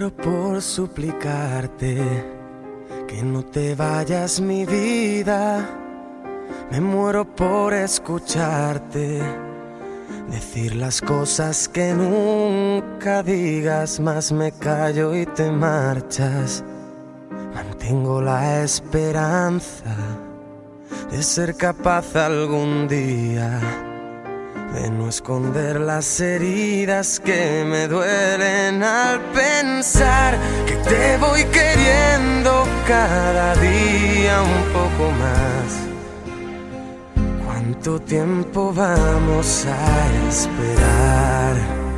muero por suplicarte que no te vayas, mi vida. Me muero por escucharte decir las cosas que nunca digas, mas me callo y te marchas. Mantengo la esperanza de ser capaz algún día de no esconder las heridas que me duelen al pensar que te voy queriendo cada día un poco más. ¿Cuánto tiempo vamos a esperar?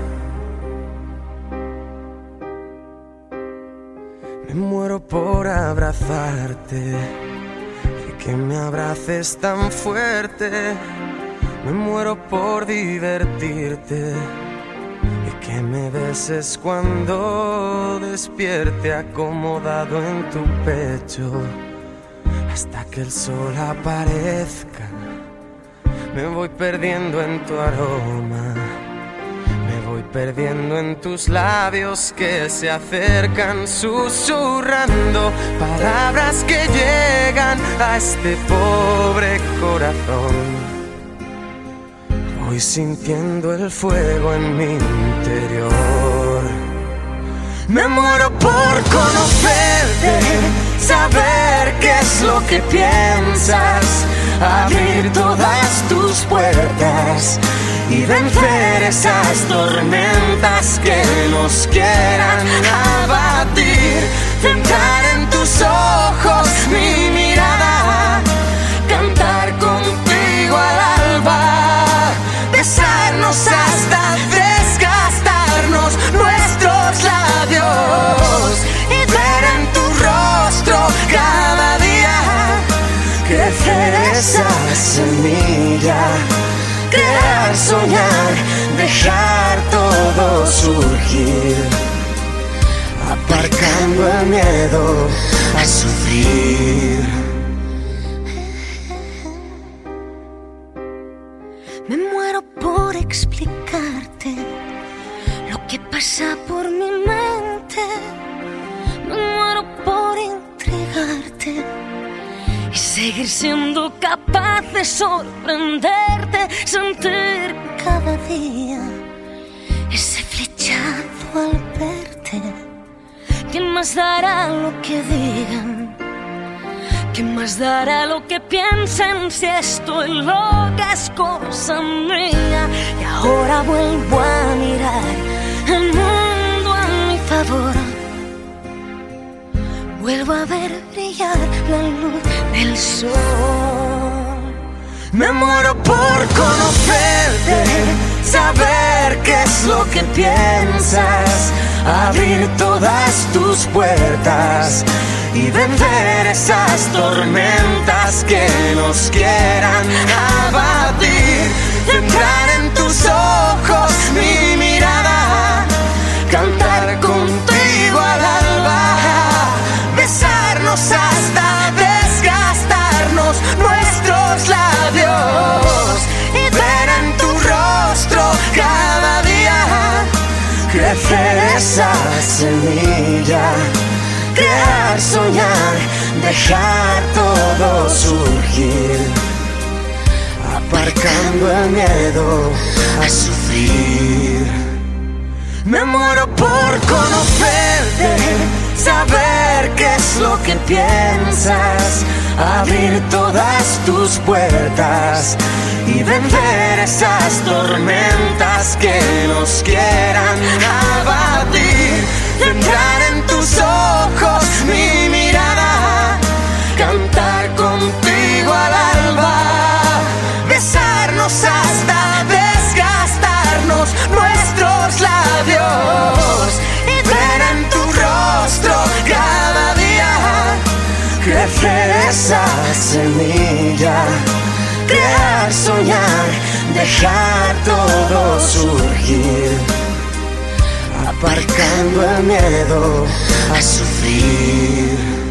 Me muero por abrazarte y que me abraces tan fuerte. Me muero por divertirte y que me beses cuando despierte acomodado en tu pecho hasta que el sol aparezca. Me voy perdiendo en tu aroma, me voy perdiendo en tus labios que se acercan susurrando palabras que llegan a este pobre corazón. Voy sintiendo el fuego en mi interior. Me muero por conocerte, saber qué es lo que piensas, abrir todas tus puertas y vencer esas tormentas que nos quieran abatir. Centrar en tus ojos mi mirada, cantar contigo al alba, besarnos hasta desgastarnos nuestros labios y ver en tu rostro cada día crecer esa semilla, crear, soñar, dejar todo surgir, aparcando el miedo a sufrir. Me muero por explicarte lo que pasa por mi mente. Me muero por intrigarte y seguir siendo capaz de sorprenderte, sentir cada día ese flechazo al verte. ¿Quién más dará lo que digan? ¿Quién más dará lo que piensen si estoy loca es cosa mía? Y ahora vuelvo a mirar el mundo a mi favor. Vuelvo a ver brillar la luz del sol. Me muero por conocerte, saber qué es lo que piensas, abrir todas tus puertas y vencer esas tormentas que nos quieran abatir. Centrar en tus ojos mi mirada, cantar contigo al alba, besarnos hasta desgastarnos nuestros labios y ver en tu rostro cada día crecer esa semilla, crear, soñar, dejar todo surgir, aparcando el miedo a sufrir. Me muero por conocerte, saber qué es lo que piensas, abrir todas tus puertas y vencer esas tormentas que nos quieran abatir. Centrar en tus ojos mi mirada, cantar contigo al alba, besarnos hasta desgastarnos nuestros labios y ver en tu rostro cada día crecer esa semilla, crear, soñar, dejar todo surgir, aparcando el miedo a sufrir.